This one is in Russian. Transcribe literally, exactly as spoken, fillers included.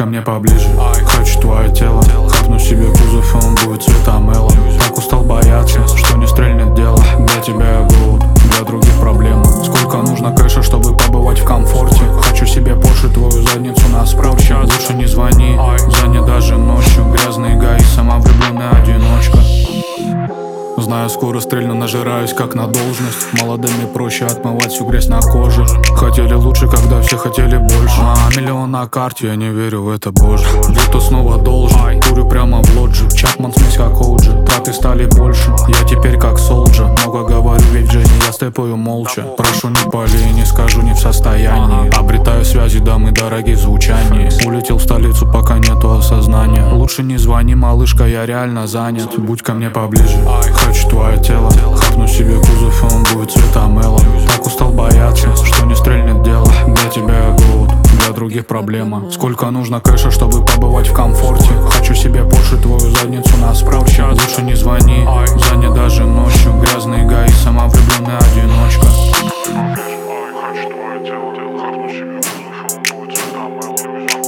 ко мне поближе. Хочу твое тело, хапну себе кузов, и он будет цвета мэла. Так устал бояться, что не стрельнет дело. Для тебя я голод, для других проблема. Сколько нужно кэша, чтобы побывать в комфорте. Хочу себе Порше, твою задницу на справке. Лучше не звони, занят даже ночью. Грязный эгоист, самовлюбленная одиночка. Знаю, скоро стрельну, нажираюсь как на должность. Молодыми проще отмывать всю грязь на коже. Хотели лучше, когда все хотели больше. А миллион на карте, я не верю в это, боже. Будто снова должен, курю прямо в лоджии. Чапман смесь как Оуджи, траты стали больше. Я теперь как Солджа, много говорю, ведь в жизни я степаю молча. Прошу, не пали, не скажу, не в состоянии. Обретаю связи, дамы дорогие в звучании. Улетел в столицу, пока нету осознания. Лучше не звони, малышка, я реально занят. Будь ко мне поближе. Хочу твое тело, хапну себе кузов, и он будет цвета мэла. Так устал бояться, что не стрельнет дело. Для тебя я голод, для других проблема. Сколько нужно кэша, чтобы побывать в комфорте. Хочу себе Порше, твою задницу на справке. Лучше не звони, занят даже ночью. Грязный эгоист, самовлюбленная одиночка. Хочу твое тело, хапну себе кузов, и он будет цвета мэла.